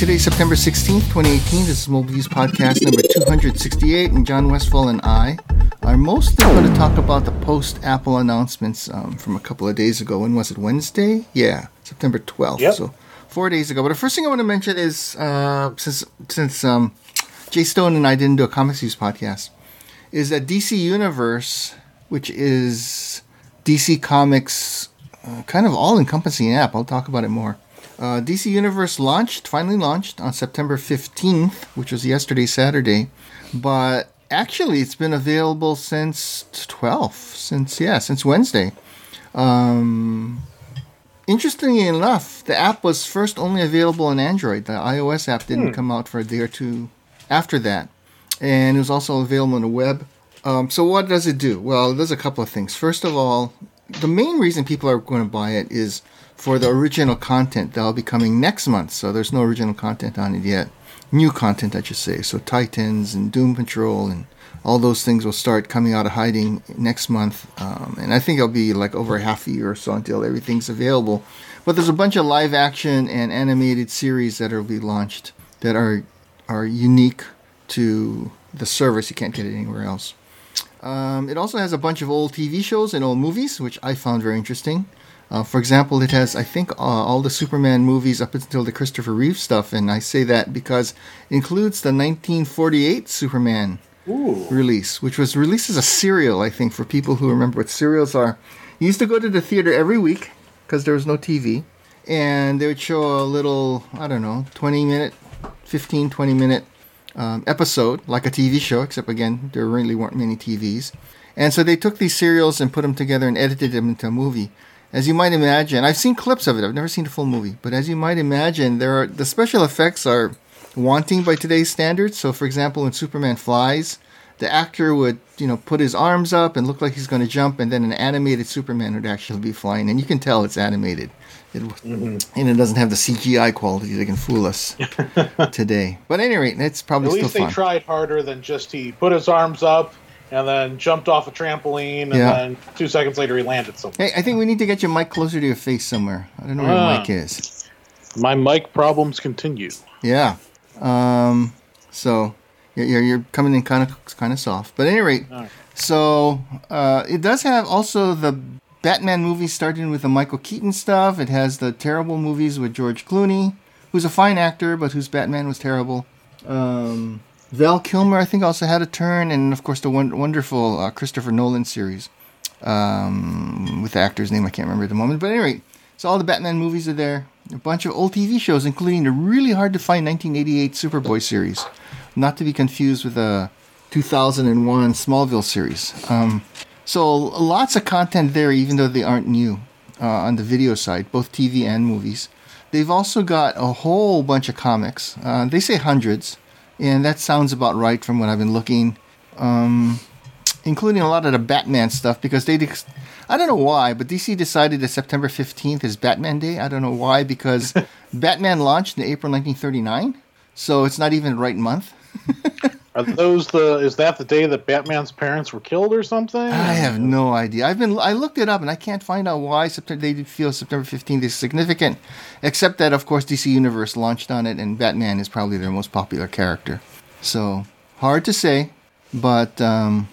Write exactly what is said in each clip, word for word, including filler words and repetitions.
Today's September sixteenth, twenty eighteen. This is Mobile Views Podcast number two hundred sixty-eight, and John Westfall and I are mostly going to talk about the post-Apple announcements um, from a couple of days ago. When was it? Wednesday? Yeah, September twelfth. Yep. So four days ago. But the first thing I want to mention is, uh, since since um, Jay Stone and I didn't do a Comics Views podcast, is that D C Universe, which is D C Comics' uh, kind of all-encompassing app. I'll talk about it more. Uh, D C Universe launched, finally launched on September fifteenth, which was yesterday, Saturday. But actually, it's been available since twelfth, since, yeah, since Wednesday. Um, interestingly enough, the app was first only available on Android. The iOS app didn't hmm. come out for a day or two after that. And it was also available on the web. Um, so what does it do? Well, it does a couple of things. First of all, the main reason people are going to buy it is for the original content that'll be coming next month. So there's no original content on it yet. New content, I should say. So Titans and Doom Patrol and all those things will start coming out of hiding next month. Um, and I think it'll be like over half a year or so until everything's available. But there's a bunch of live action and animated series that will be launched that are are unique to the service. You can't get it anywhere else. Um, it also has a bunch of old T V shows and old movies, which I found very interesting. Uh, for example, it has, I think, uh, all the Superman movies up until the Christopher Reeve stuff, and I say that because it includes the nineteen forty-eight Superman Ooh. release, which was released as a serial, I think, for people who remember what serials are. You used to go to the theater every week because there was no T V, and they would show a little, I don't know, twenty-minute, fifteen, twenty-minute um, episode, like a T V show, except, again, there really weren't many T Vs. And so they took these serials and put them together and edited them into a movie. As you might imagine, I've seen clips of it. I've never seen the full movie. But as you might imagine, there are the special effects are wanting by today's standards. So, for example, when Superman flies, the actor would, you know, put his arms up and look like he's going to jump, and then an animated Superman would actually be flying. And you can tell it's animated. It, mm-hmm. And it doesn't have the C G I quality that can fool us today. But at any rate, it's probably At still least fun. they tried harder than just he put his arms up and then jumped off a trampoline, and yeah. then two seconds later he landed somewhere. Hey, I think we need to get your mic closer to your face somewhere. I don't know where ah, your mic is. My mic problems continue. Yeah. Um, so you're you're coming in kind of kind of soft, but at any rate, right. so uh, it does have also the Batman movies starting with the Michael Keaton stuff. It has the terrible movies with George Clooney, who's a fine actor, but whose Batman was terrible. Um, Val Kilmer, I think, also had a turn, and of course the one, wonderful uh, Christopher Nolan series um, with the actor's name I can't remember at the moment. But at any rate, so all the Batman movies are there. A bunch of old T V shows, including the really hard to find nineteen eighty-eight Superboy series, not to be confused with the two thousand one Smallville series. Um, so lots of content there, even though they aren't new uh, on the video side, both T V and movies. They've also got a whole bunch of comics. Uh, they say hundreds. And that sounds about right from what I've been looking, um, including a lot of the Batman stuff, because they, de- I don't know why, but D C decided that September fifteenth is Batman Day. I don't know why, because Batman launched in April nineteen thirty-nine, so it's not even the right month. Are those the? Is that the day that Batman's parents were killed or something? I have no idea. I've been I looked it up and I can't find out why September they feel September fifteenth is significant, except that of course D C Universe launched on it and Batman is probably their most popular character. So hard to say, but um,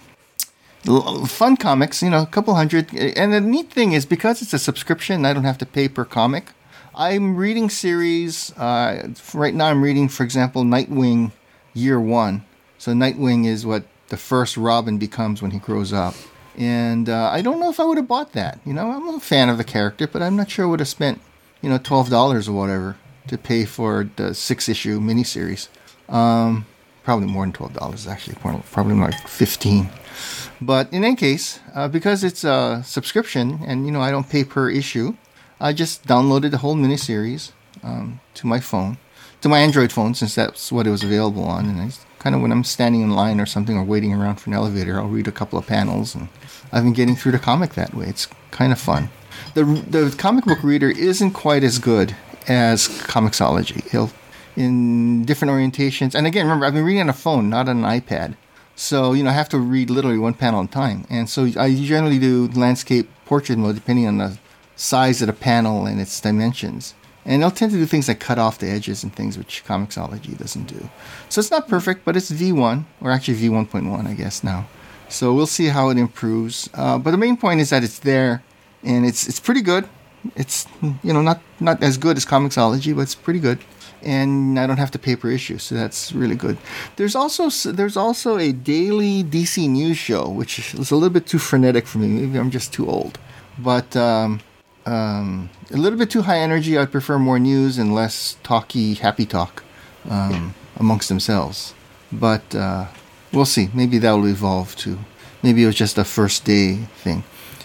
fun comics. You know, a couple hundred. And the neat thing is because it's a subscription, I don't have to pay per comic. I'm reading series uh, right now. I'm reading, for example, Nightwing Year One. So Nightwing is what the first Robin becomes when he grows up. And uh, I don't know if I would have bought that. You know, I'm a fan of the character, but I'm not sure I would have spent, you know, twelve dollars or whatever to pay for the six-issue miniseries. Um, probably more than twelve dollars, actually. Probably like fifteen dollars. But in any case, uh, because it's a subscription and, you know, I don't pay per issue, I just downloaded the whole miniseries um, to my phone, to my Android phone, since that's what it was available on. And I kind of when I'm standing in line or something or waiting around for an elevator, I'll read a couple of panels, and I've been getting through the comic that way. It's kind of fun. The the comic book reader isn't quite as good as Comixology. He'll in different orientations. And again, remember, I've been reading on a phone, not on an iPad. So, you know, I have to read literally one panel at a time. And so I generally do landscape portrait mode depending on the size of the panel and its dimensions. And they'll tend to do things like cut off the edges and things which Comixology doesn't do. So it's not perfect, but it's V one, or actually V one point one, I guess, now. So we'll see how it improves. Uh, but the main point is that it's there, and it's it's pretty good. It's, you know, not, not as good as Comixology, but it's pretty good. And I don't have to pay per issue, so that's really good. There's also there's also a daily D C news show, which is a little bit too frenetic for me. Maybe I'm just too old. But um, um, a little bit too high energy. I'd prefer more news and less talky, happy talk um, amongst themselves. But uh, we'll see. Maybe that will evolve too. Maybe it was just a first day thing.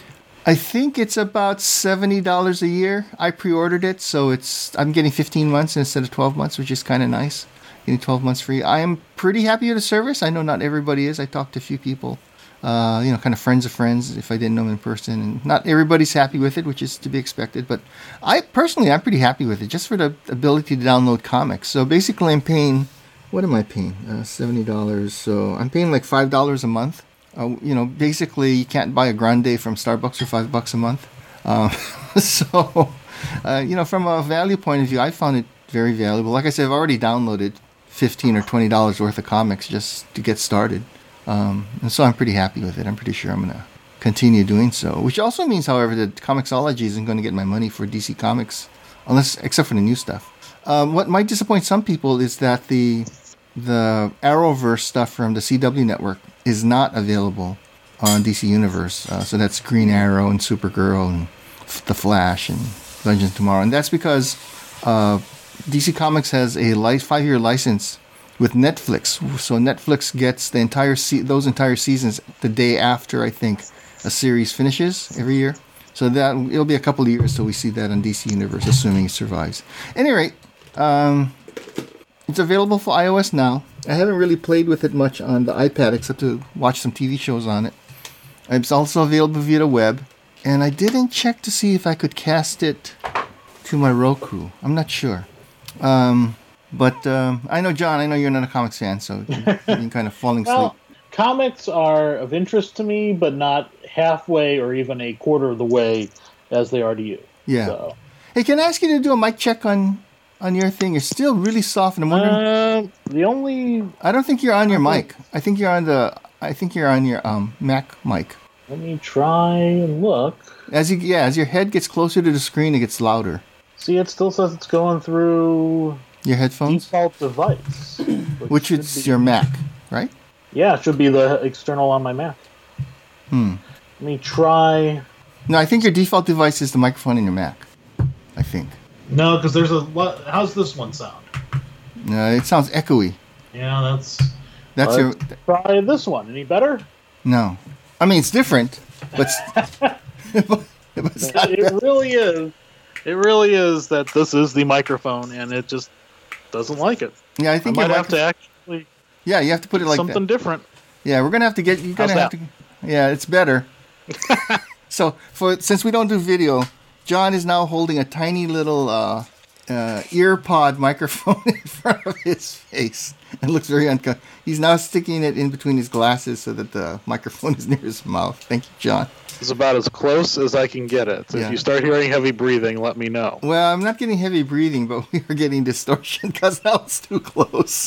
I think it's about seventy dollars a year. I pre-ordered it, so it's I'm getting fifteen months instead of twelve months, which is kind of nice. Getting twelve months free. I am pretty happy with the service. I know not everybody is. I talked to a few people, uh, you know, kind of friends of friends, if I didn't know them in person. And not everybody's happy with it, which is to be expected. But I personally, I'm pretty happy with it, just for the ability to download comics. So basically, I'm paying, what am I paying? Uh, seventy dollars. So I'm paying like five dollars a month. Uh, you know, basically, you can't buy a grande from Starbucks for five bucks a month. Uh, so, uh, you know, from a value point of view, I found it very valuable. Like I said, I've already downloaded fifteen or twenty dollars worth of comics just to get started, um, and so I'm pretty happy with it. I'm pretty sure I'm gonna continue doing so. Which also means, however, that Comixology isn't going to get my money for D C Comics, unless except for the new stuff. Um, what might disappoint some people is that the the Arrowverse stuff from the C W network is not available on D C Universe. Uh, so that's Green Arrow and Supergirl and F- The Flash and Legends of Tomorrow. And that's because uh, D C Comics has a li- five-year license with Netflix. So Netflix gets the entire se- those entire seasons the day after, I think, a series finishes every year. So that it'll be a couple of years till we see that on D C Universe, assuming it survives. At any rate, um, it's available for iOS now. I haven't really played with it much on the iPad except to watch some T V shows on it. It's also available via the web. And I didn't check to see if I could cast it to my Roku. I'm not sure. Um, but um, I know, John, I know you're not a comics fan, so you're, you're kind of falling asleep. Well, comics are of interest to me, but not halfway or even a quarter of the way as they are to you. Yeah. So. Hey, can I ask you to do a mic check on... on your thing? You're still really soft, and I'm wondering. Uh, the only. I don't think you're on your mic. I think you're on the. I think you're on your um Mac mic. Let me try and look. As you yeah, as your head gets closer to the screen, it gets louder. See, it still says it's going through your headphones default device, which, which is be... your Mac, right? Yeah, it should be the external on my Mac. Hmm. Let me try. No, I think your default device is the microphone in your Mac. I think. No, because there's a. How's this one sound? No, it sounds echoey. Yeah, that's. That's your. Try this one. Any better? No, I mean it's different, but. but it's not it it really is. It really is that this is the microphone, and it just doesn't like it. Yeah, I think I you might have to actually. Yeah, you have to put it like something that. different. Yeah, we're gonna have to get. You're gonna How's have that? to. Yeah, it's better. So for since we don't do video. John is now holding a tiny little uh, uh, ear pod microphone in front of his face. It looks very uncomfortable. He's now sticking it in between his glasses so that the microphone is near his mouth. Thank you, John. It's about as close as I can get it. So Yeah. if you start hearing heavy breathing, let me know. Well, I'm not getting heavy breathing, but we are getting distortion because now it's too close.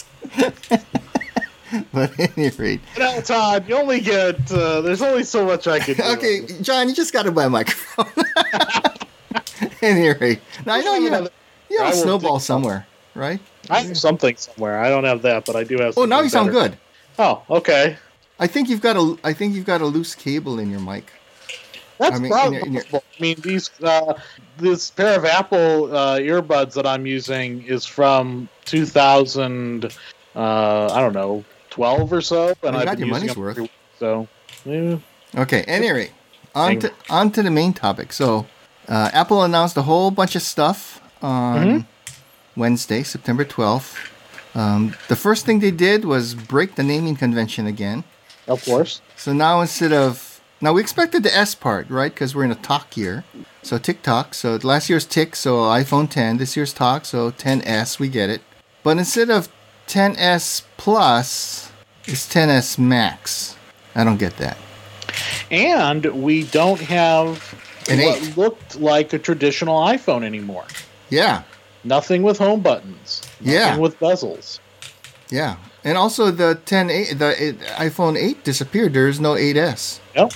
But at any rate. You know, Todd, you only get, uh, there's only so much I can do. Okay, John, you just got to buy a microphone. At any rate. Now, I know you have, you have a snowball somewhere, right? I have something somewhere. I don't have that, but I do have Oh, something now you sound better. good. Oh, okay. I think you've got a I think you've got a loose cable in your mic. That's I mean, probably in your- in your- possible. I mean, these uh, this pair of Apple uh, earbuds that I'm using is from two thousand, uh, I don't know, twelve or so, and Well, you I've got been your using money's them worth. every week, so, yeah. Okay, anyway, on to, on to the main topic. So, uh, Apple announced a whole bunch of stuff on Mm-hmm. Wednesday, September twelfth. Um, the first thing they did was break the naming convention again. Of course. So now instead of... Now, we expected the S part, right? Because we're in a talk year. So, TikTok. So, last year's Tick, so iPhone ten. This year's Talk, so ten S, we get it. But instead of ten S Plus, it's ten S Max. I don't get that. And we don't have An what eight. looked like a traditional iPhone anymore. Yeah. Nothing with home buttons. Nothing Yeah. with bezels. Yeah. And also the ten, the it, iPhone eight disappeared. There's no eight S. Yep.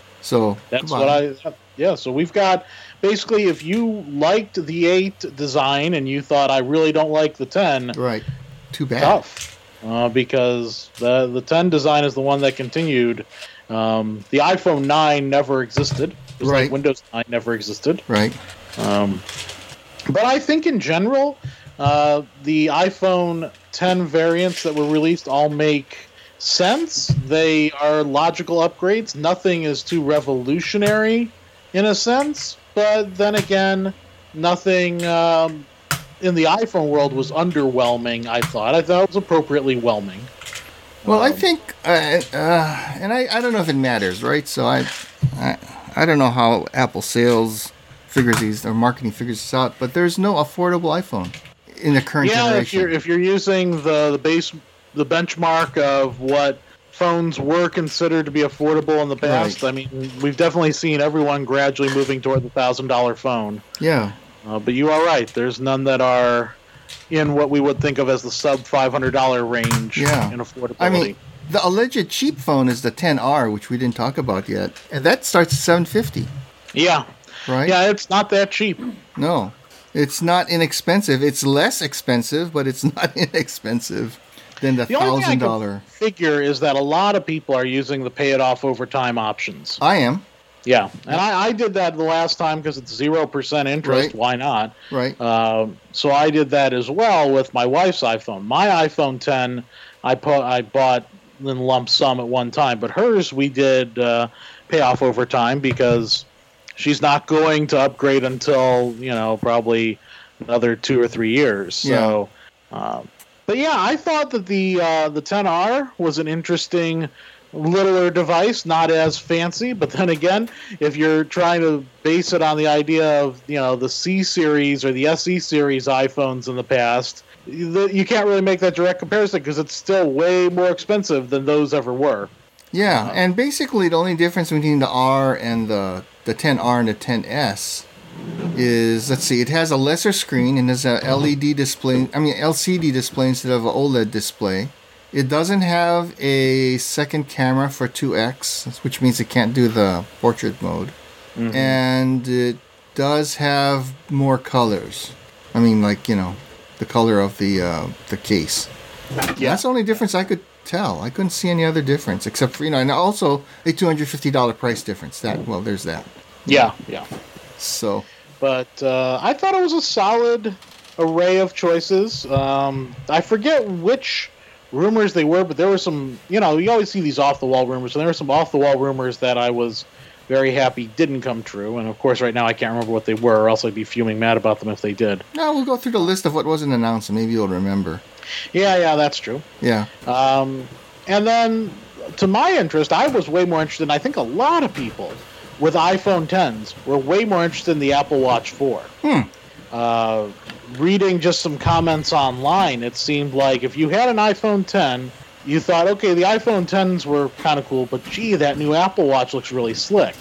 So That's goodbye. what I. Yeah. So we've got basically, if you liked the eight design and you thought I really don't like the ten, Right. Too bad. tough. Uh, because the the ten design is the one that continued. Um, the iPhone nine never existed. Just Right. like Windows nine never existed. Right. Um, but I think in general, uh, the iPhone ten variants that were released all make sense. They are logical upgrades. Nothing is too revolutionary in a sense. But then again, nothing um, in the iPhone world was underwhelming, I thought. I thought it was appropriately whelming. Well, I Um, think, uh, uh, and I, I don't know if it matters, right? So I, I, I don't know how Apple sales figures these or marketing figures this out, but there's no affordable iPhone in the current Yeah, if generation. you're if you're using the the base the benchmark of what phones were considered to be affordable in the past, Right. I mean, we've definitely seen everyone gradually moving toward the thousand dollar phone. Yeah. Uh, but you are right. There's none that are in what we would think of as the sub five hundred dollar range Yeah. in affordability. I mean, the alleged cheap phone is the ten R, which we didn't talk about yet, and that starts at seven fifty, yeah, right? yeah, it's not that cheap. No, it's not inexpensive. It's less expensive, but it's not inexpensive than the The only thing I thousand can dollar. figure is that a lot of people are using the pay it off over time options. I am Yeah, and I, I did that the last time because it's zero percent interest. Right. Why not? right. Um, so I did that as well with my wife's iPhone. My iPhone ten, I put I bought in lump sum at one time, but hers we did uh, pay off over time because she's not going to upgrade until you know probably another two or three years. So, um, but yeah, I thought that the uh, the ten R was an interesting littler device, not as fancy, but then again, if you're trying to base it on the idea of you know the C series or the S E series iPhones in the past, you you can't really make that direct comparison because it's still way more expensive than those ever were. Yeah, Uh, and basically the only difference between the R and the the ten R and the ten S is, let's see, it has a lesser screen and has a L E D display. I mean L C D display instead of an OLED display. It doesn't have a second camera for two X, which means it can't do the portrait mode. Mhm. And it does have more colors. I mean, like, you know, the color of the uh, the case. Yeah. That's the only difference I could tell. I couldn't see any other difference except for, you know, and also a two hundred fifty dollars price difference. That, well, there's that. Yeah, yeah. So, But uh, I thought it was a solid array of choices. Um, I forget which rumors they were, but there were some, you know, you always see these off-the-wall rumors, and there were some off-the-wall rumors that I was very happy didn't come true. And, of course, right now I can't remember what they were, or else I'd be fuming mad about them if they did. now we'll go through the list of what wasn't announced, and maybe you'll remember. Yeah, yeah, that's true. Yeah. Um, and then, to my interest, I was way more interested, and I think a lot of people with iPhone tens were way more interested in the Apple Watch four. Hmm. Uh, reading just some comments online, it seemed like if you had an iPhone ten, you thought, okay, the iPhone tens were kind of cool, but gee, that new Apple Watch looks really slick.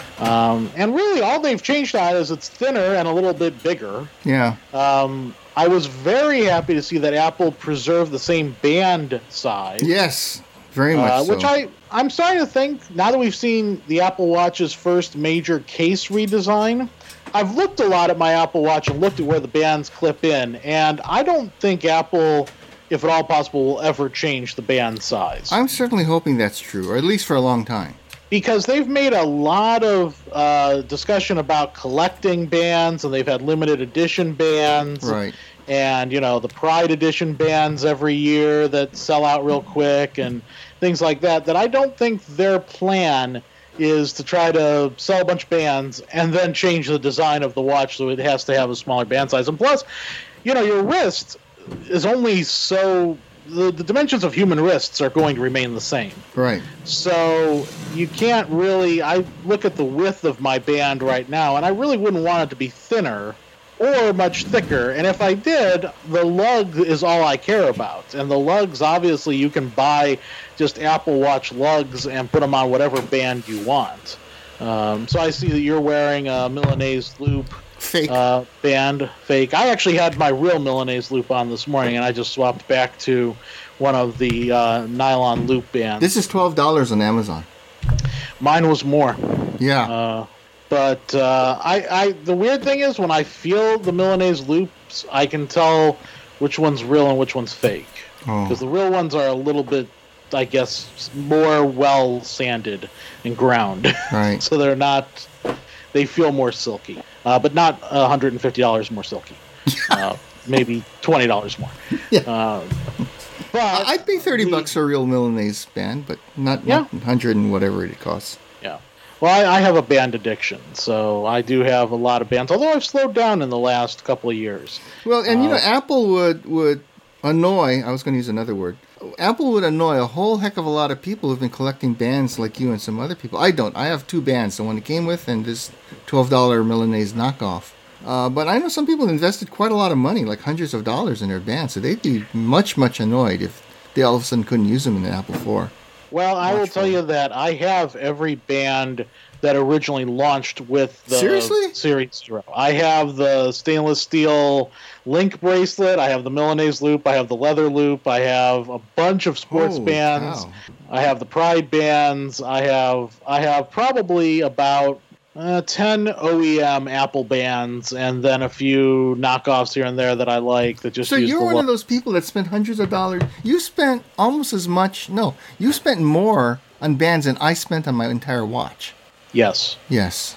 Um, and really, all they've changed on it is it's thinner and a little bit bigger. Yeah. Um, I was very happy to see that Apple preserved the same band size. Yes. Very much Uh, so. which I, I'm starting to think, now that we've seen the Apple Watch's first major case redesign, I've looked a lot at my Apple Watch and looked at where the bands clip in, and I don't think Apple, if at all possible, will ever change the band size. I'm certainly hoping that's true, or at least for a long time. Because they've made a lot of uh, discussion about collecting bands, and they've had limited edition bands. Right. And, you know, the Pride Edition bands every year that sell out real quick and things like that, that I don't think their plan is to try to sell a bunch of bands and then change the design of the watch so it has to have a smaller band size. And plus, you know, your wrist is only so... The, the dimensions of human wrists are going to remain the same. Right. So you can't really... I look at the width of my band right now, and I really wouldn't want it to be thinner or much thicker. And if I did, the lug is all I care about. And the lugs, obviously, you can buy just Apple Watch lugs and put them on whatever band you want. Um, so I see that you're wearing a Milanese loop Fake. uh, band, fake. I actually had my real Milanese loop on this morning, and I just swapped back to one of the uh, nylon loop bands. This is twelve dollars on Amazon. Mine was more. Yeah. Uh, but uh, I, I, the weird thing is when I feel the Milanese loops, I can tell which one's real and which one's fake. Because Oh. the real ones are a little bit, I guess, more well sanded and ground. Right. So they're not, they feel more silky. Uh, but not one hundred fifty dollars more silky. uh, maybe twenty dollars more. Yeah. Uh, but I- I'd pay thirty the- bucks for a real Milanese band, but not, Yeah. not one hundred and whatever it costs. Yeah. Well, I, I have a band addiction, so I do have a lot of bands, although I've slowed down in the last couple of years. Well, and you know, Uh, Apple would would annoy. I was going to use another word. Apple would annoy a whole heck of a lot of people who've been collecting bands like you and some other people. I don't. I have two bands, the one it came with and this twelve dollar Milanese knockoff. Uh, but I know some people invested quite a lot of money, like hundreds of dollars, in their bands, so they'd be much, much annoyed if they all of a sudden couldn't use them in the Apple four. Well, I will Much tell fun. you that I have every band that originally launched with the Seriously? Series Zero. I have the stainless steel Link bracelet. I have the Milanese loop. I have the leather loop. I have a bunch of sports Holy bands. cow. I have the Pride bands. I have I have probably about uh, ten O E M Apple bands, and then a few knockoffs here and there that I like that just So use you're the one look. of those people that spent hundreds of dollars. You spent almost as much. No, you spent more on bands than I spent on my entire watch. Yes. Yes.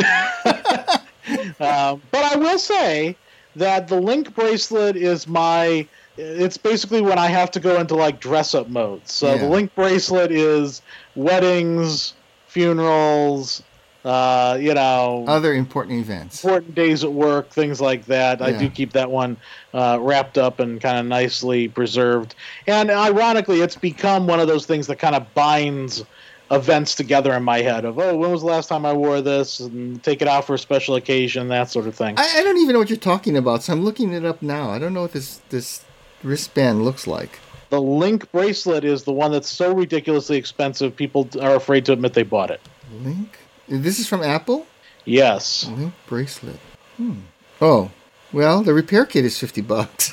Um, but I will say that the Link bracelet is my. It's basically when I have to go into like dress up mode. So Yeah. the Link bracelet is weddings, funerals, uh, you know, Other important events. important days at work, things like that. I Yeah. do keep that one uh, wrapped up and kind of nicely preserved. And ironically, it's become one of those things that kind of binds events together in my head of, oh, when was the last time I wore this, and take it out for a special occasion, that sort of thing. I, I don't even know what you're talking about, so I'm looking it up now. I don't know what this this wristband looks like. The Link bracelet is the one that's so ridiculously expensive, people are afraid to admit they bought it. Link? This is from Apple? Yes. Link bracelet. Hmm. Oh, well, the repair kit is fifty bucks.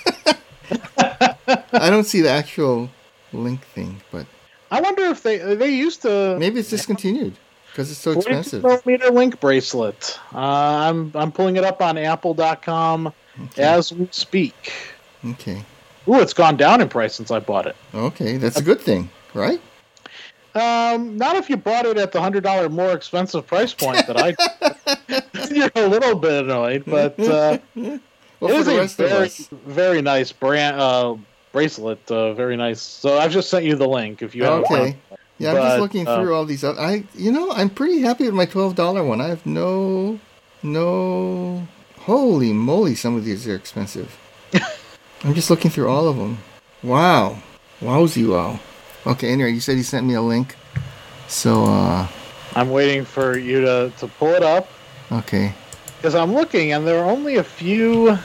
I don't see the actual Link thing, but I wonder if they they used to maybe it's discontinued because it's so expensive. forty-two millimeter Link bracelet. Uh, I'm I'm pulling it up on apple dot com Okay. as we speak. Okay. Ooh, it's gone down in price since I bought it. Okay, that's a good thing, right? Um, not if you bought it at the hundred dollar more expensive price point that I. You're a little bit annoyed, but uh, Well, it for is the a rest of very us. very nice brand uh, bracelet. Uh, very nice. So I've just sent you the link if you haven't found Okay. it. Yeah, I'm just But, looking uh, through all these. oth- I, you know, I'm pretty happy with my twelve dollar one. I have no, no. Holy moly! Some of these are expensive. I'm just looking through all of them. Wow, wowsy wow. Okay, anyway, you said you sent me a link, so uh, I'm waiting for you to, to pull it up okay. because I'm looking and there are only a few.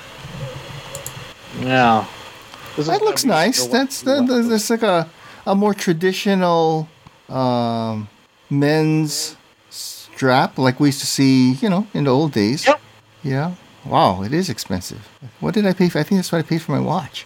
Yeah. This is That gonna looks be nice. your- That's that, that's that's like a a more traditional um, men's strap, like we used to see, you know, in the old days. Yep. Yeah. Wow, it is expensive. What did I pay for? I think that's what I paid for my watch.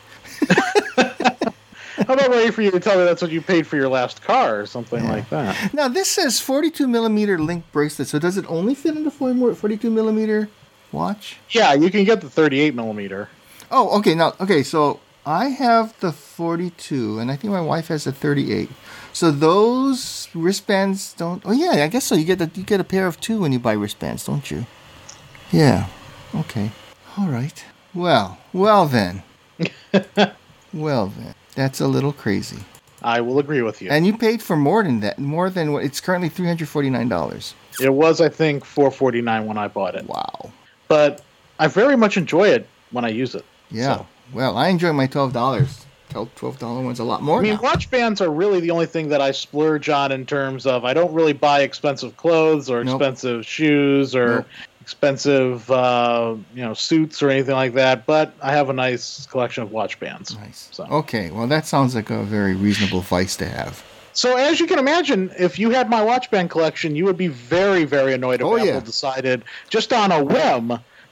How about waiting for you to tell me that's what you paid for your last car or something Yeah. like that? Now this says forty-two millimeter Link bracelet. So does it only fit in the forty-two millimeter watch? Yeah, you can get the thirty-eight millimeter. Oh, okay. Now, okay. So I have the forty-two, and I think my wife has the thirty-eight. So those wristbands don't. Oh yeah, I guess so. You get a, you get a pair of two when you buy wristbands, don't you? Yeah. Okay. All right. Well. Well then. Well then. That's a little crazy. I will agree with you. And you paid for more than that. More than what? It's currently three hundred forty-nine dollars. It was, I think, four forty-nine when I bought it. Wow. But I very much enjoy it when I use it. Yeah. So, Well, I enjoy my twelve dollars. twelve dollar ones a lot more I mean, now. watch bands are really the only thing that I splurge on in terms of I don't really buy expensive clothes or Nope. expensive shoes or Nope. expensive uh, you know suits or anything like that. But I have a nice collection of watch bands. Nice. So. Okay, well, that sounds like a very reasonable vice to have. So as you can imagine, if you had my watch band collection, you would be very, very annoyed if Oh, Apple yeah. decided just on a whim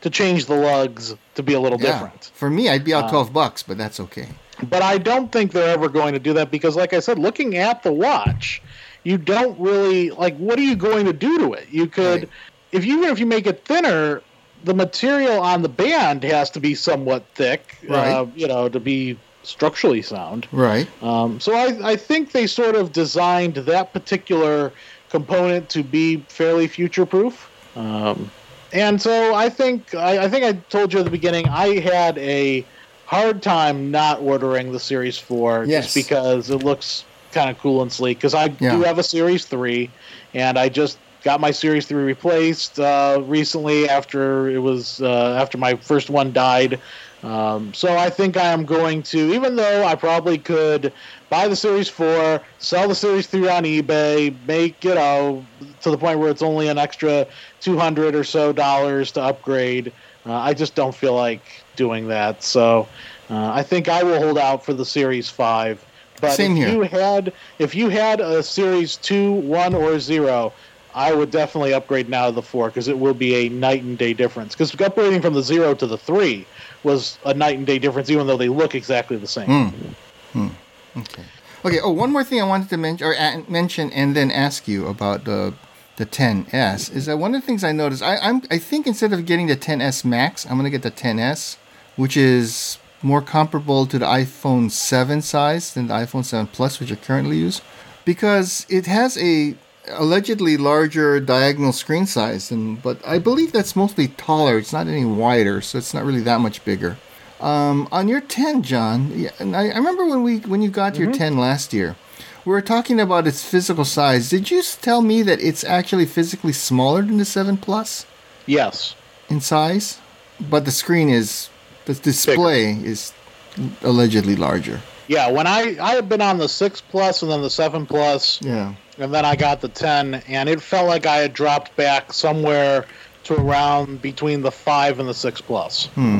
to change the lugs to be a little yeah. different. For me, I'd be out Uh, twelve bucks, but that's okay. But I don't think they're ever going to do that because, like I said, looking at the watch, you don't really like. What are you going to do to it? You could, Right. if you even if you make it thinner, the material on the band has to be somewhat thick, Right. uh, you know, to be structurally sound. Right. Um, so I, I think they sort of designed that particular component to be fairly future-proof. Um, and so I think I, I think I told you at the beginning I had a hard time not ordering the Series four Yes. just because it looks kind of cool and sleek. Because I Yeah. do have a Series three, and I just got my Series three replaced uh, recently after it was uh, after my first one died. Um, so I think I am going to, even though I probably could buy the Series four, sell the Series three on eBay, make, you know, to the point where it's only an extra two hundred or so dollars to upgrade. Uh, I just don't feel like doing that. So uh, I think I will hold out for the Series five. But Same if here. you had if you had a Series two, one, or zero, I would definitely upgrade now to the four because it will be a night and day difference. Because upgrading from the zero to the three was a night and day difference, even though they look exactly the same. Mm. Hmm. Okay. Okay. Oh, one more thing I wanted to mention, or a- mention, and then ask you about the the ten S is that one of the things I noticed. I, I'm I think instead of getting the ten S Max, I'm gonna get the ten S, which is more comparable to the iPhone seven size than the iPhone seven Plus, which I currently use, because it has a allegedly larger diagonal screen size, and but I believe that's mostly taller. It's not any wider, so it's not really that much bigger. Um, on your ten, John, yeah, and I, I remember when we when you got your ten last year, we were talking about its physical size. Did you s- tell me that it's actually physically smaller than the seven Plus Yes. in size, but the screen is the display is allegedly larger? Yeah, when I, I had been on the six Plus and then the seven Plus, Yeah. and then I got the ten, and it felt like I had dropped back somewhere to around between the five and the six Plus. Hmm.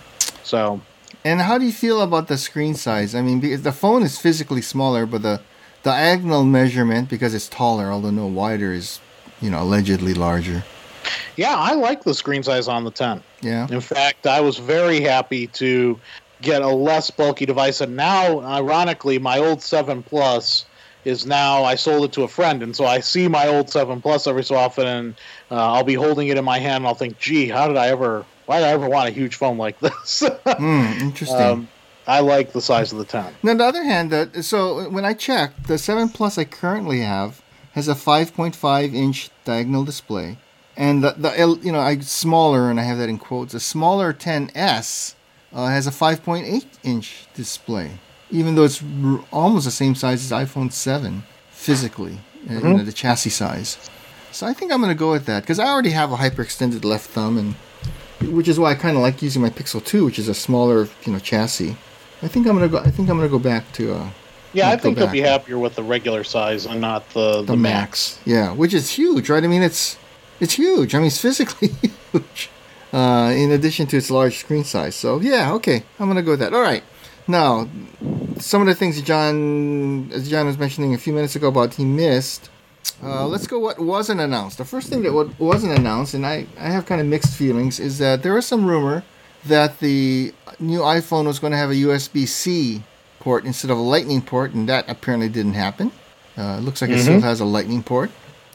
So, And how do you feel about the screen size? I mean, because the phone is physically smaller, but the diagonal measurement, because it's taller, although no wider, is, you know, allegedly larger. yeah, I like the screen size on the ten. Yeah. In fact, I was very happy to get a less bulky device. And now, ironically, my old seven Plus is now, I sold it to a friend. And so I see my old seven Plus every so often, and uh, I'll be holding it in my hand, and I'll think, gee, how did I ever, why did I ever want a huge phone like this? Hmm. Interesting. um, I like the size of the ten. Now, on the other hand, uh, so when I checked, the seven Plus I currently have has a five point five inch diagonal display. And the, the L- you know, I smaller, and I have that in quotes, a smaller ten S uh, has a five point eight inch display, even though it's r- almost the same size as iPhone seven physically, uh, you know, the chassis size. So I think I'm going to go with that because I already have a hyperextended left thumb, and which is why I kind of like using my Pixel two, which is a smaller, you know, chassis. I think I'm gonna go. I think I'm gonna go back to uh, Yeah, I I'll go think you'll back. be happier with the regular size and not the, the Max. Yeah, which is huge, right? I mean, it's it's huge. I mean, it's physically huge. Uh, in addition to its large screen size. So yeah, okay, I'm gonna go with that. All right. Now, some of the things that John, as John was mentioning a few minutes ago about he missed. Uh, let's go what wasn't announced. The first thing that wa- wasn't announced, and I, I have kind of mixed feelings, is that there was some rumor that the new iPhone was going to have a U S B C port instead of a Lightning port, and that apparently didn't happen. Uh, it looks like it still has a Lightning port.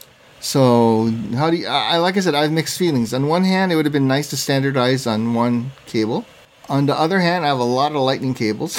So, how do you, I, I- like I said, I have mixed feelings. On one hand, it would have been nice to standardize on one cable. On the other hand, I have a lot of Lightning cables.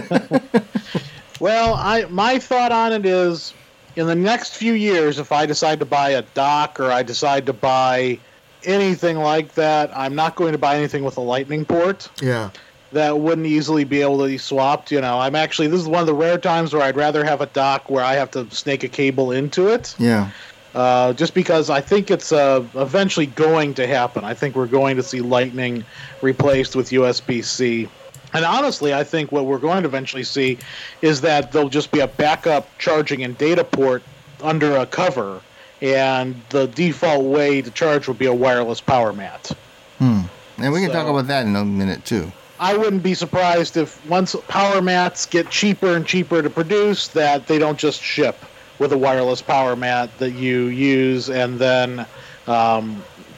Well, I my thought on it is, in the next few years, if I decide to buy a dock or I decide to buy anything like that, I'm not going to buy anything with a Lightning port. Yeah. That wouldn't easily be able to be swapped. You know, I'm actually, this is one of the rare times where I'd rather have a dock where I have to snake a cable into it. Yeah. Uh, just because I think it's uh, eventually going to happen. I think we're going to see Lightning replaced with U S B C. And honestly, I think what we're going to eventually see is that there'll just be a backup charging and data port under a cover, and the default way to charge would be a wireless power mat. Hmm. And we can So- talk about that in a minute, too. I wouldn't be surprised if once power mats get cheaper and cheaper to produce, that they don't just ship with a wireless power mat that you use and then um,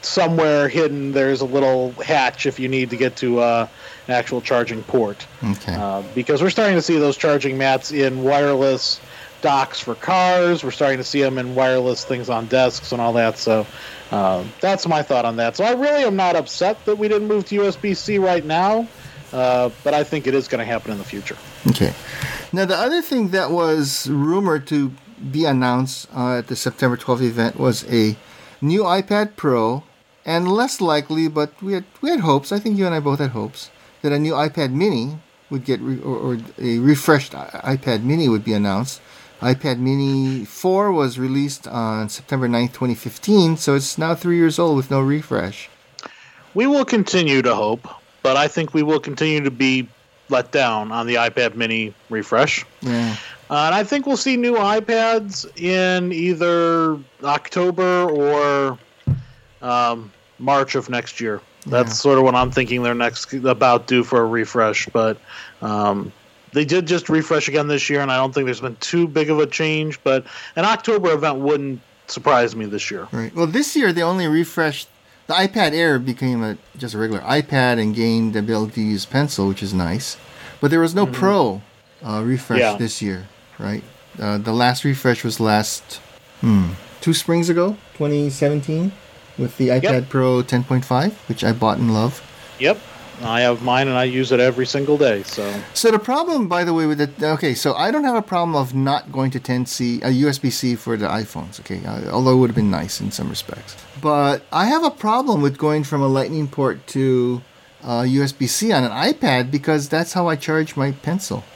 somewhere hidden there's a little hatch if you need to get to uh, an actual charging port. Okay. Uh, because we're starting to see those charging mats in wireless docks for cars. We're starting to see them in wireless things on desks and all that. So uh, that's my thought on that. So I really am not upset that we didn't move to U S B C right now, uh, but I think it is going to happen in the future. Okay. Now, the other thing that was rumored to be announced uh, at the September twelfth event was a new iPad Pro, and less likely, but we had we had hopes. I think you and I both had hopes that a new iPad Mini would get, re- or, or a refreshed iPad Mini would be announced. iPad Mini four was released on September ninth, twenty fifteen, so it's now three years old with no refresh. We will continue to hope, but I think we will continue to be let down on the iPad Mini refresh. Yeah. Uh, and I think we'll see new iPads in either October or um, March of next year. That's yeah. sort of what I'm thinking they're next about due for a refresh. But um, they did just refresh again this year, and I don't think there's been too big of a change. But an October event wouldn't surprise me this year. Right. Well, this year they only refreshed. The iPad Air became a just a regular iPad and gained the ability to use Pencil, which is nice. But there was no mm-hmm. Pro uh, refresh yeah. this year, right? Uh, the last refresh was last hmm, two springs ago, twenty seventeen, with the iPad yep. Pro ten point five, which I bought and love. Yep. I have mine and I use it every single day. So So the problem, by the way, with it, okay, so I don't have a problem of not going to ten C, a U S B C for the iPhones, okay, uh, although it would have been nice in some respects. But I have a problem with going from a Lightning port to uh, U S B C on an iPad because that's how I charge my Pencil.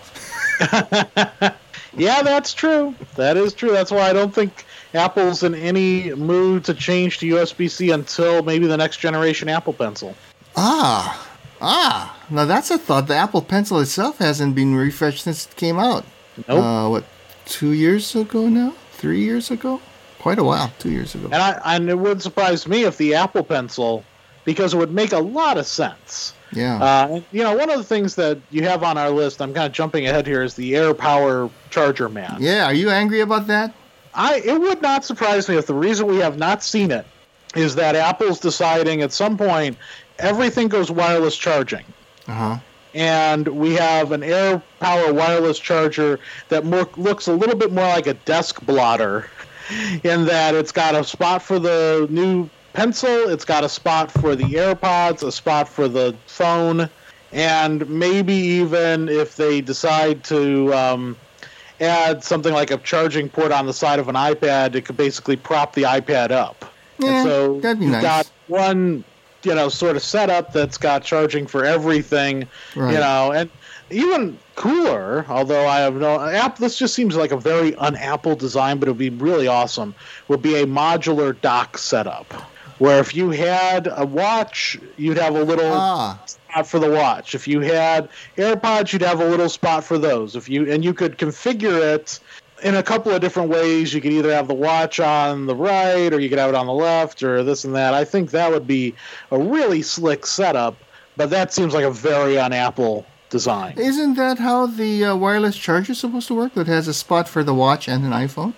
Yeah, that's true. That is true. That's why I don't think Apple's in any mood to change to U S B C until maybe the next generation Apple Pencil. Ah. Ah, now that's a thought. The Apple Pencil itself hasn't been refreshed since it came out. Nope. Uh, what, two years ago now? Three years ago? Quite a while, two years ago. And, I, and it wouldn't surprise me if the Apple Pencil, because it would make a lot of sense. Yeah. Uh, you know, one of the things that you have on our list, I'm kind of jumping ahead here, is the AirPower charger mat. Yeah, are you angry about that? I It would not surprise me if the reason we have not seen it is that Apple's deciding at some point everything goes wireless charging. Uh-huh. And we have an AirPower wireless charger that more, looks a little bit more like a desk blotter in that it's got a spot for the new Pencil, it's got a spot for the AirPods, a spot for the phone, and maybe even if they decide to um, add something like a charging port on the side of an iPad, it could basically prop the iPad up. Yeah, and so that'd be you've nice. got one, you know, sort of setup that's got charging for everything, right. you know, and even cooler, although I have no app, this just seems like a very un-Apple design, but it would be really awesome, would be a modular dock setup, where if you had a watch, you'd have a little ah. spot for the watch. If you had AirPods, you'd have a little spot for those. If you and you could configure it in a couple of different ways. You could either have the watch on the right, or you could have it on the left, or this and that. I think that would be a really slick setup, but that seems like a very un-Apple design. Isn't that how the uh, wireless charger is supposed to work? That has a spot for the watch and an iPhone?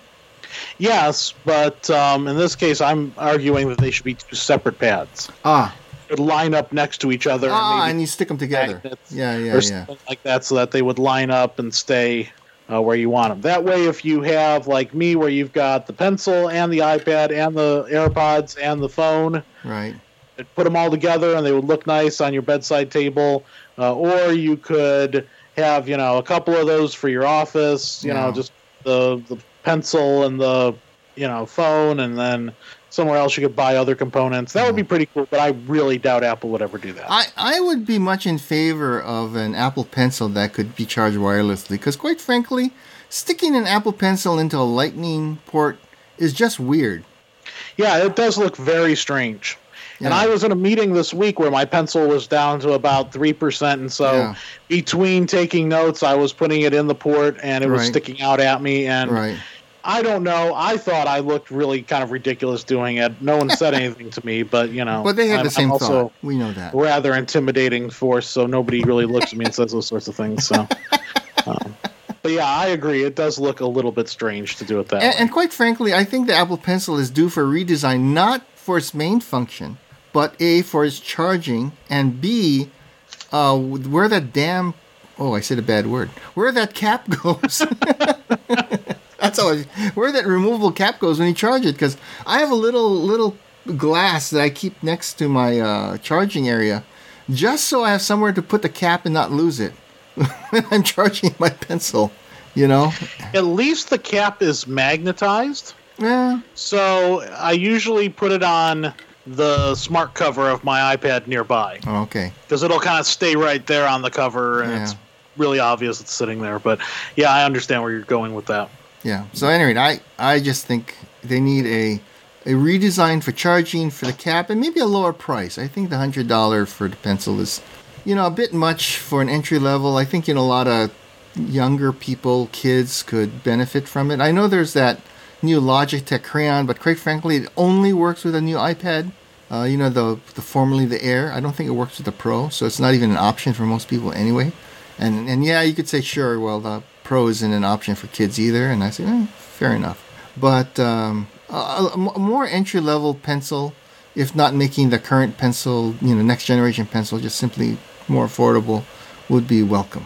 Yes, but um, in this case, I'm arguing that they should be two separate pads. Ah. Would line up next to each other. Ah, and, maybe and you stick them together. Yeah, yeah, or yeah. something like that, so that they would line up and stay uh, where you want them. That way, if you have, like me, where you've got the Pencil and the iPad and the AirPods and the phone, right, put them all together and they would look nice on your bedside table. Uh, or you could have, you know, a couple of those for your office, you yeah. know, just the the Pencil and the, you know, phone, and then somewhere else you could buy other components. That would be pretty cool, but I really doubt Apple would ever do that. I, I would be much in favor of an Apple Pencil that could be charged wirelessly, because quite frankly, sticking an Apple Pencil into a Lightning port is just weird. Yeah, it does look very strange. Yeah. And I was in a meeting this week where my Pencil was down to about three percent, and so yeah. between taking notes, I was putting it in the port, and it was right. sticking out at me, and right. I don't know. I thought I looked really kind of ridiculous doing it. No one said anything to me, but, you know. But they had I'm, the same I'm also thought. We know that. Rather intimidating force, so nobody really looks at me and says those sorts of things, so... um, But yeah, I agree. It does look a little bit strange to do it that and, way. And quite frankly, I think the Apple Pencil is due for redesign, not for its main function, but A, for its charging, and B, uh, where that damn, oh, I said a bad word, where that cap goes. That's how I, where that removable cap goes when you charge it, because I have a little little glass that I keep next to my uh, charging area, just so I have somewhere to put the cap and not lose it when I'm charging my pencil, you know? At least the cap is magnetized. Yeah. So I usually put it on the smart cover of my iPad nearby. Oh, okay. Because it'll kind of stay right there on the cover, and yeah. It's really obvious it's sitting there. But yeah, I understand where you're going with that. Yeah. So anyway, I, I just think they need a a redesign for charging for the cap and maybe a lower price. I think the one hundred dollars for the pencil is, you know, a bit much for an entry level. I think, you know, a lot of younger people, kids could benefit from it. I know there's that new Logitech Crayon, but quite frankly, it only works with a new iPad. Uh, you know, the the formerly the Air. I don't think it works with the Pro, so it's not even an option for most people anyway. And and yeah, you could say, sure, well, the Pro isn't an option for kids either. And I say, eh, fair enough. But um, a, a more entry-level pencil, if not making the current pencil, you know, next generation pencil, just simply more affordable, would be welcome.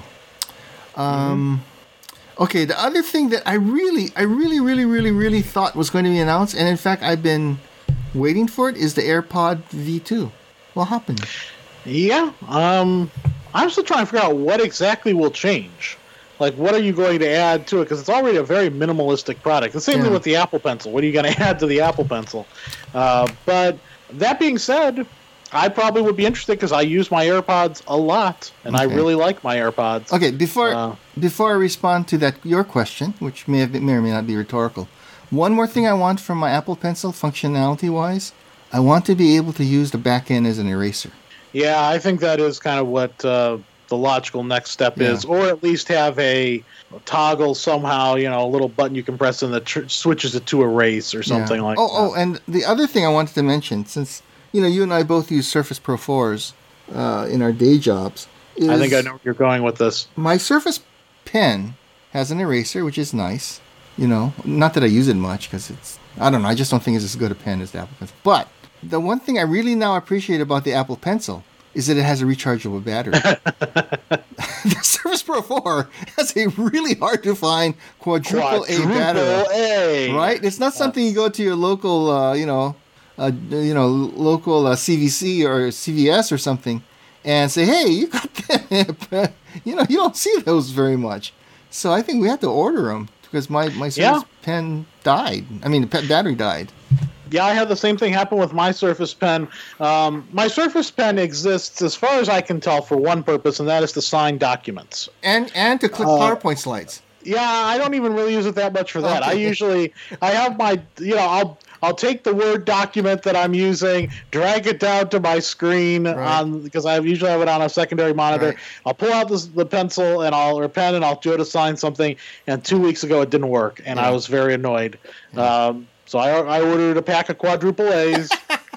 Um, mm-hmm. Okay, the other thing that I really, I really, really, really, really thought was going to be announced, and in fact I've been waiting for it, is the AirPod V two. What happened? Yeah, um, I'm still trying to figure out what exactly will change. Like, what are you going to add to it? Because it's already a very minimalistic product. The same yeah. thing with the Apple Pencil. What are you going to add to the Apple Pencil? Uh, but that being said, I probably would be interested because I use my AirPods a lot, and okay. I really like my AirPods. Okay, before uh, before I respond to that your question, which may have been, may or may not be rhetorical, one more thing I want from my Apple Pencil, functionality-wise, I want to be able to use the back end as an eraser. Yeah, I think that is kind of what uh, the logical next step yeah. is, or at least have a toggle somehow, you know, a little button you can press and that tr- switches it to erase or something yeah. like oh, that. Oh, and the other thing I wanted to mention, since you know, you and I both use Surface Pro fours uh, in our day jobs. I think I know where you're going with this. My Surface Pen has an eraser, which is nice. You know, not that I use it much because it's, I don't know, I just don't think it's as good a pen as the Apple Pencil. But the one thing I really now appreciate about the Apple Pencil is that it has a rechargeable battery. The Surface Pro four has a really hard to find quadruple, quadruple A battery. A. Right? It's not something you go to your local, uh, you know, Uh, you know, local uh, C V C or C V S or something, and say, "Hey, you got that?" You know, you don't see those very much. So I think we have to order them because my my Surface yeah. Pen died. I mean, the pen battery died. Yeah, I had the same thing happen with my Surface Pen. Um, my Surface Pen exists, as far as I can tell, for one purpose, and that is to sign documents and and to click uh, PowerPoint slides. Yeah, I don't even really use it that much for that. Okay. I usually I have my you know I'll. I'll take the Word document that I'm using, drag it down to my screen right. on because I usually have it on a secondary monitor. Right. I'll pull out this, the pencil and I'll or pen and I'll go to sign something. And two weeks ago it didn't work, and yeah. I was very annoyed. Yeah. Um, so I, I ordered a pack of quadruple A's,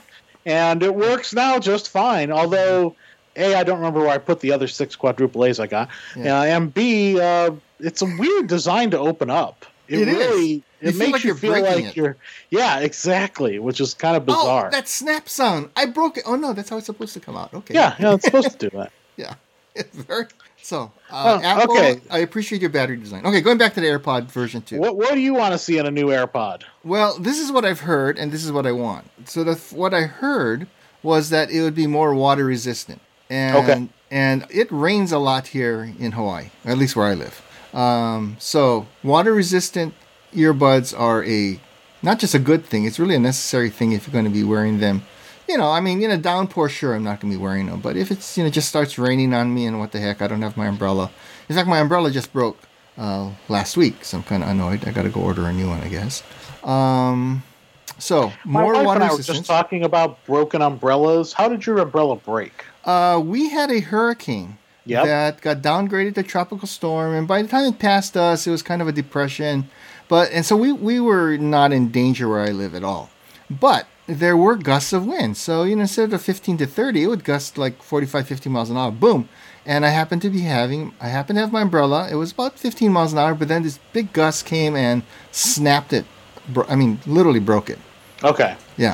and it works now just fine. Although A, I don't remember where I put the other six quadruple A's I got, yeah. uh, and B, uh, it's a weird design to open up. It, it really. Is. It you makes like you feel like it. you're, yeah, exactly, which is kind of bizarre. Oh, that snap sound! I broke it. Oh no, that's how it's supposed to come out. Okay. Yeah, yeah, it's supposed to do that. Yeah, it's very. So, uh, oh, Apple, okay. I appreciate your battery design. Okay, going back to the AirPod version two. What What do you want to see in a new AirPod? Well, this is what I've heard, and this is what I want. So, the, what I heard was that it would be more water resistant, and okay. and it rains a lot here in Hawaii, at least where I live. Um, so, water resistant earbuds are a not just a good thing, it's really a necessary thing if you're going to be wearing them. You know, I mean, in a downpour, sure, I'm not going to be wearing them. But if it's, you know, just starts raining on me and what the heck, I don't have my umbrella. In fact, my umbrella just broke uh, last week, so I'm kind of annoyed. I got to go order a new one, I guess. Um, so, more my wife water and I resistance. were just talking about broken umbrellas. How did your umbrella break? Uh, we had a hurricane yep. that got downgraded to tropical storm, and by the time it passed us, it was kind of a depression. But and so we, we were not in danger where I live at all. But there were gusts of wind. So, you know, instead of fifteen to thirty, it would gust like forty-five, fifty miles an hour. Boom. And I happened to be having, I happened to have my umbrella. It was about fifteen miles an hour, but then this big gust came and snapped it. Bro- I mean, literally broke it. Okay. Yeah.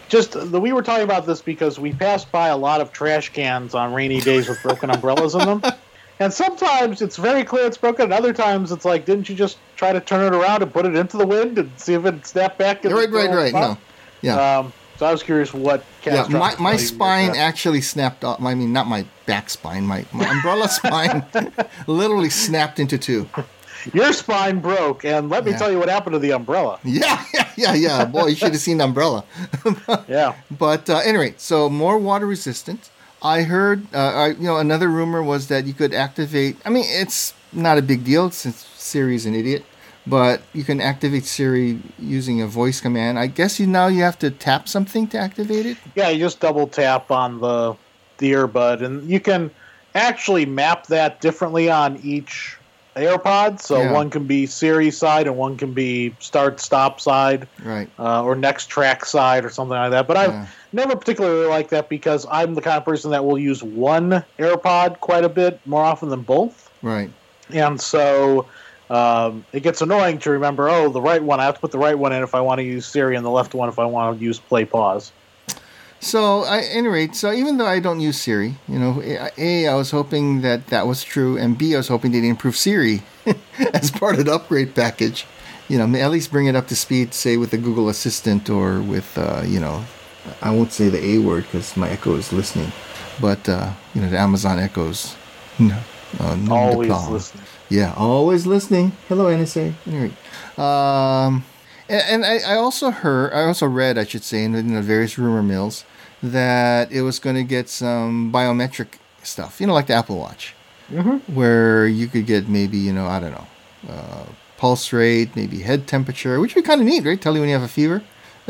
just the, we were talking about this because we passed by a lot of trash cans on rainy days with broken umbrellas in them. And sometimes it's very clear it's broken, and other times it's like, didn't you just try to turn it around and put it into the wind and see if it snapped back? Right, right, right. No, yeah. Um, so I was curious what. Yeah, my my spine actually snapped off. I mean, not my back spine. My, my umbrella spine literally snapped into two. Your spine broke, and let me yeah. tell you what happened to the umbrella. Yeah, yeah, yeah, yeah. Boy, you should have seen the umbrella. Yeah. But uh, anyway, so more water resistant. I heard, uh, I, you know, another rumor was that you could activate. I mean, it's not a big deal since Siri's an idiot, but you can activate Siri using a voice command. I guess you now you have to tap something to activate it. Yeah, you just double tap on the the earbud, and you can actually map that differently on each AirPod. So yeah. one can be Siri side, and one can be start stop side, right? Uh, or next track side, or something like that. But I've yeah. never particularly liked that because I'm the kind of person that will use one AirPod quite a bit more often than both. Right. And so um, it gets annoying to remember, oh, the right one, I have to put the right one in if I want to use Siri, and the left one if I want to use play pause. So, I, at any rate, so even though I don't use Siri, you know, A, I was hoping that that was true, and B, I was hoping they'd improve Siri as part of the upgrade package. You know, at least bring it up to speed, say, with the Google Assistant or with, uh, you know, I won't say the A word because my Echo is listening, but, uh, you know, the Amazon Echoes. No, uh, always listening. Yeah, always listening. Hello, N S A. Anyway, um... And I, I also heard, I also read, I should say, in the, in the various rumor mills, that it was going to get some biometric stuff, you know, like the Apple Watch, mm-hmm. where you could get maybe, you know, I don't know, uh, pulse rate, maybe head temperature, which would be kind of neat, right? Tell you when you have a fever.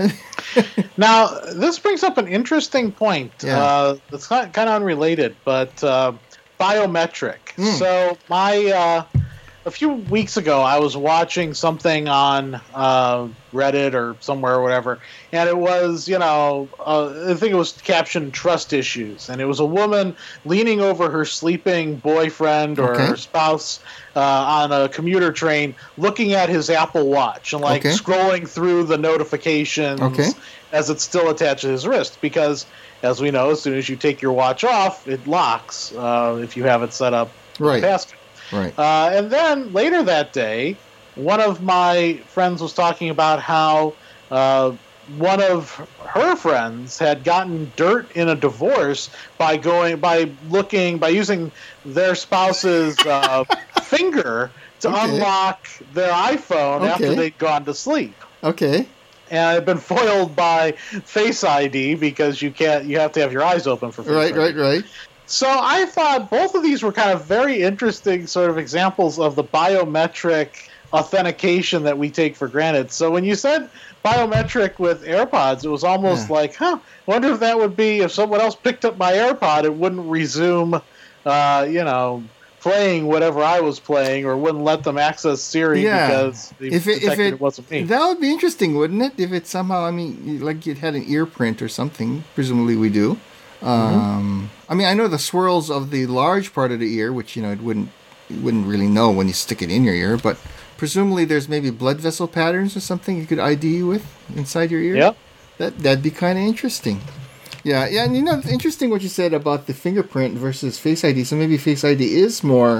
Now, this brings up an interesting point. Yeah. Uh, it's kind of unrelated, but uh, biometric. Mm. So my... Uh, A few weeks ago, I was watching something on uh, Reddit or somewhere or whatever, and it was, you know, uh, I think it was captioned trust issues, and it was a woman leaning over her sleeping boyfriend or okay. her spouse uh, on a commuter train, looking at his Apple Watch and, like, okay. scrolling through the notifications okay. as it's still attached to his wrist, because, as we know, as soon as you take your watch off, it locks uh, if you have it set up right. passcode. Right. Uh, and then later that day, one of my friends was talking about how uh, one of her friends had gotten dirt in a divorce by going by looking by using their spouse's uh, finger to okay. unlock their iPhone okay. after they'd gone to sleep. Okay. And it had been foiled by Face I D because you can't you have to have your eyes open for Face right, I D. Right, right, right. So I thought both of these were kind of very interesting sort of examples of the biometric authentication that we take for granted. So when you said biometric with AirPods, it was almost yeah. like, huh, I wonder if that would be, if someone else picked up my AirPod, it wouldn't resume, uh, you know, playing whatever I was playing, or wouldn't let them access Siri yeah. because they if it, detected if it, it wasn't me. That would be interesting, wouldn't it? If it somehow, I mean, like it had an ear print or something, presumably we do. Um, mm-hmm. I mean, I know the swirls of the large part of the ear, which, you know, it wouldn't, you wouldn't really know when you stick it in your ear, but presumably there's maybe blood vessel patterns or something you could I D with inside your ear. Yeah. That, that'd be kind of interesting. Yeah, yeah, and you know, it's interesting what you said about the fingerprint versus Face I D. So maybe Face I D is more,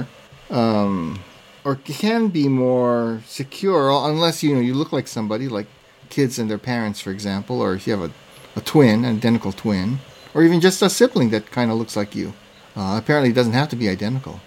um, or can be more secure, unless, you know, you look like somebody, like kids and their parents, for example, or if you have a, a twin, an identical twin. Or even just a sibling that kind of looks like you. Uh, apparently, it doesn't have to be identical.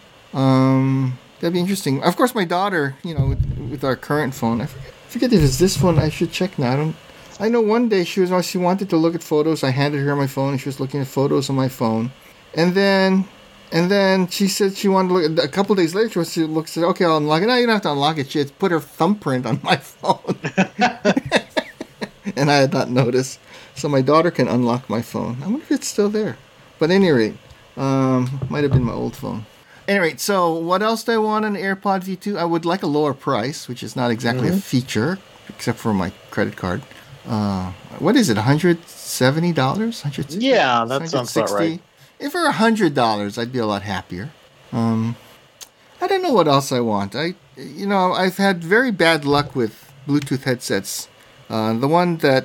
Um, that'd be interesting. Of course, my daughter, you know, with, with our current phone, I forget, I forget if it's this phone. I should check now. I don't. I know one day she was she wanted to look at photos. I handed her my phone, and she was looking at photos on my phone. And then, and then she said she wanted to look. At, a couple of days later, she looked. Said, "Okay, I'll unlock it." No, you don't have to unlock it. She had put her thumbprint on my phone, and I had not noticed. So my daughter can unlock my phone. I wonder if it's still there. But at any rate, um, might have been my old phone. Anyway, so what else do I want on the AirPod V two? I would like a lower price, which is not exactly mm-hmm. a feature, except for my credit card. Uh, what is it, one hundred seventy dollars? one hundred sixty dollars? Yeah, that sounds about right. If it were one hundred dollars, I'd be a lot happier. Um, I don't know what else I want. I, you know, I've had very bad luck with Bluetooth headsets. Uh, the one that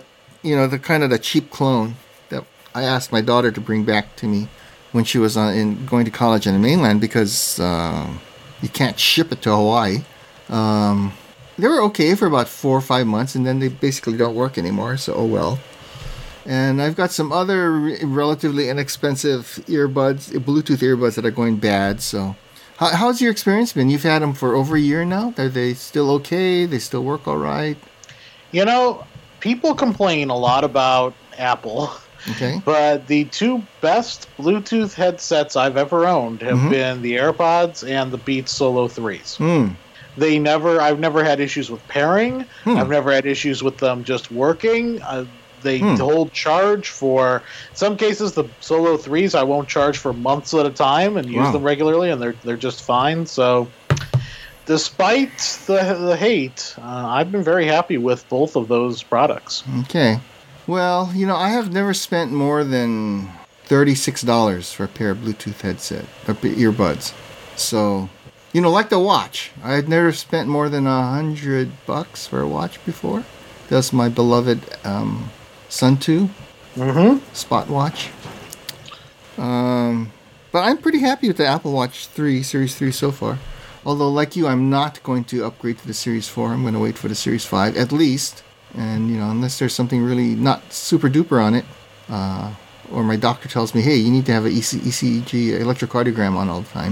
you know, the kind of the cheap clone that I asked my daughter to bring back to me when she was on, in going to college in the mainland because uh, you can't ship it to Hawaii. Um, they were okay for about four or five months, and then they basically don't work anymore. So oh well. And I've got some other re- relatively inexpensive earbuds, Bluetooth earbuds that are going bad. So, How, how's your experience been? You've had them for over a year now. Are they still okay? They still work all right? You know, people complain a lot about Apple. Okay. But the two best Bluetooth headsets I've ever owned have Mhm. been the AirPods and the Beats Solo threes. Hmm. They never, I've never had issues with pairing. Hmm. I've never had issues with them just working. Uh, they Hmm. hold charge for, in some cases, the Solo threes I won't charge for months at a time and use Wow. them regularly, and they're they're just fine. So, despite the the hate, uh, I've been very happy with both of those products. Okay. Well, you know, I have never spent more than thirty-six dollars for a pair of Bluetooth headset or b- earbuds. So, you know, like the watch, I had never spent more than a hundred bucks for a watch before. That's my beloved um, Sunto Mm-hmm. Spot watch. Um, but I'm pretty happy with the Apple Watch three, Series three so far. Although, like you, I'm not going to upgrade to the Series four. I'm going to wait for the Series five at least. And, you know, unless there's something really not super duper on it, uh, or my doctor tells me, hey, you need to have an E C- E C G electrocardiogram on all the time.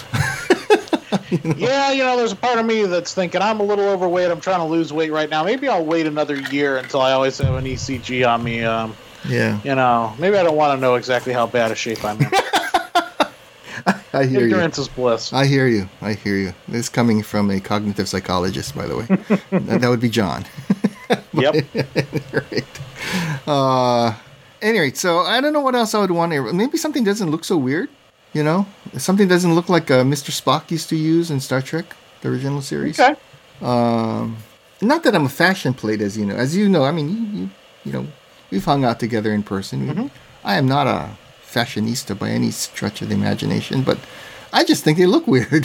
Yeah, you know, there's a part of me that's thinking I'm a little overweight. I'm trying to lose weight right now. Maybe I'll wait another year until I always have an E C G on me. Um, Yeah. you know, maybe I don't want to know exactly how bad a shape I'm in. I hear you. Ignorance is bliss. I hear you. I hear you. This is coming from a cognitive psychologist, by the way. that, that would be John. Yep. Right. Uh, anyway, so I don't know what else I would want to. Maybe something doesn't look so weird. You know, something doesn't look like uh, Mister Spock used to use in Star Trek, the original series. Okay. Um, not that I'm a fashion plate, as you know. As you know, I mean, you you, you know, we've hung out together in person. Mm-hmm. I am not a fashionista by any stretch of the imagination, but I just think they look weird.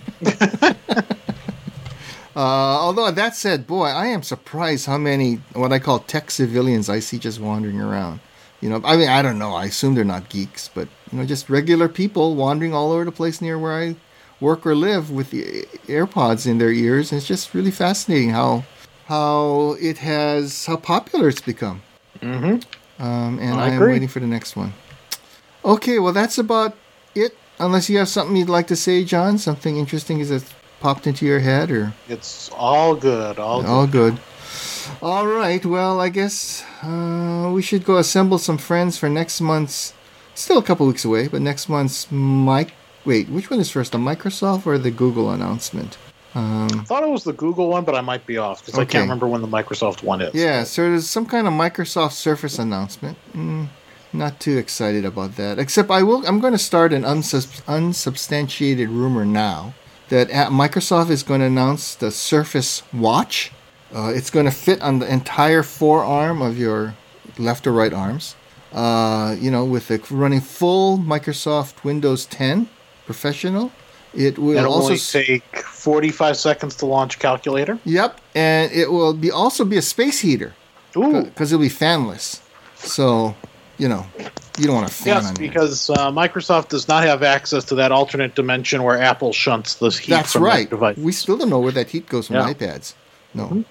Uh, although that said, boy, I am surprised how many what I call tech civilians I see just wandering around. You know, I mean, I don't know. I assume they're not geeks, but you know, just regular people wandering all over the place near where I work or live with the AirPods in their ears. And it's just really fascinating how how it has how popular it's become. Mm-hmm. Um, and I I am agree. waiting for the next one. Okay, well, that's about it. Unless you have something you'd like to say, John, something interesting is that popped into your head, or It's all good. All good. all good. All right. Well, I guess uh, we should go assemble some friends for next month's. Still a couple weeks away, but next month's mic. Wait, which one is first, the Microsoft or the Google announcement? Um, I thought it was the Google one, but I might be off because I Okay. can't remember when the Microsoft one is. yeah. So there's some kind of Microsoft Surface announcement. Mm, not too excited about that. Except I will. I'm going to start an unsub- unsubstantiated rumor now that at Microsoft is going to announce the Surface Watch. Uh, it's going to fit on the entire forearm of your left or right arms. Uh, you know, with the running full Microsoft Windows ten Professional. It will It'll also only s- take forty-five seconds to launch calculator. Yep, and it will be also be a space heater Ooh. because it'll be fanless. So, you know, you don't want a fan Yes, on there. because uh, Microsoft does not have access to that alternate dimension where Apple shunts the heat That's from right. that device. We still don't know where that heat goes from Yeah. iPads. No.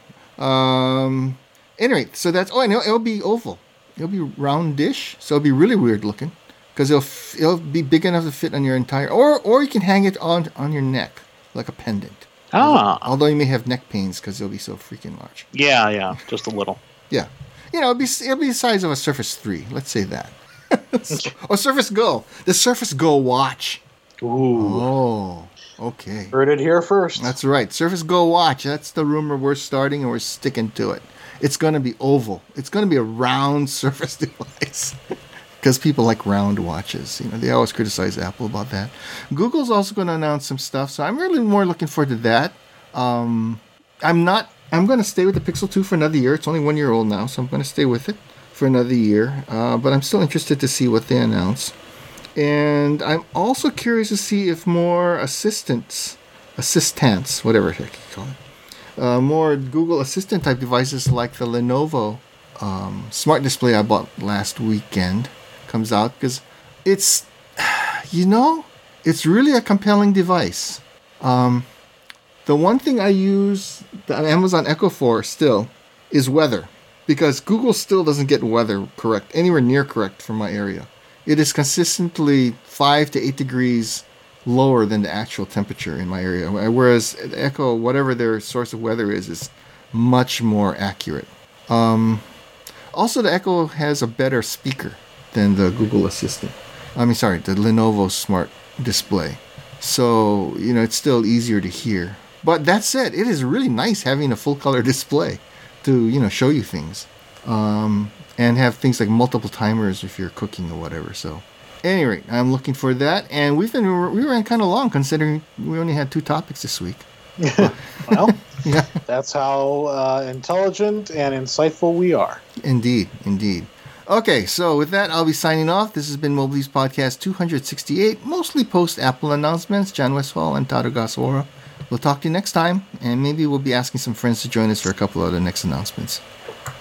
Um. Anyway, so that's oh, and it'll, it'll be oval. It'll be roundish, so it'll be really weird looking because it'll f- it'll be big enough to fit on your entire, or or you can hang it on on your neck like a pendant. Ah, Although you may have neck pains because it'll be so freaking large. yeah, yeah, just a little. Yeah, you know, it'll be it'll be the size of a Surface three. Let's say that. Or Surface Go, the Surface Go watch. Ooh, Oh, okay. heard it here first. That's right. Surface Go watch. That's the rumor we're starting, and we're sticking to it. It's going to be oval. It's going to be a round Surface device. Because people like round watches. You know, they always criticize Apple about that. Google's also going to announce some stuff, so I'm really more looking forward to that. Um, I'm not. I'm going to stay with the Pixel two for another year. It's only one year old now, so I'm going to stay with it for another year. Uh, but I'm still interested to see what they announce. And I'm also curious to see if more assistants, assistants, whatever the heck you call it, uh, more Google Assistant type devices like the Lenovo um, smart display I bought last weekend comes out, because it's, you know, it's really a compelling device. Um, the one thing I use the Amazon Echo for still is weather, because Google still doesn't get weather correct, anywhere near correct for my area. It is consistently five to eight degrees lower than the actual temperature in my area, whereas Echo, whatever their source of weather is, is much more accurate. Um, also, the Echo has a better speaker than the Google Assistant. I mean, sorry, the Lenovo Smart Display. So, you know, it's still easier to hear. But that said, it is really nice having a full color display to, you know, show you things. Um, and have things like multiple timers if you're cooking or whatever. So, at any rate, I'm looking for that. And we've been, we ran kind of long considering we only had two topics this week. Well, yeah. That's how uh, intelligent and insightful we are. Indeed, indeed. Okay, so with that, I'll be signing off. This has been Mobley's Podcast two sixty-eight, mostly post-Apple announcements. John Westfall and Taro Gasora. We'll talk to you next time, and maybe we'll be asking some friends to join us for a couple of the next announcements.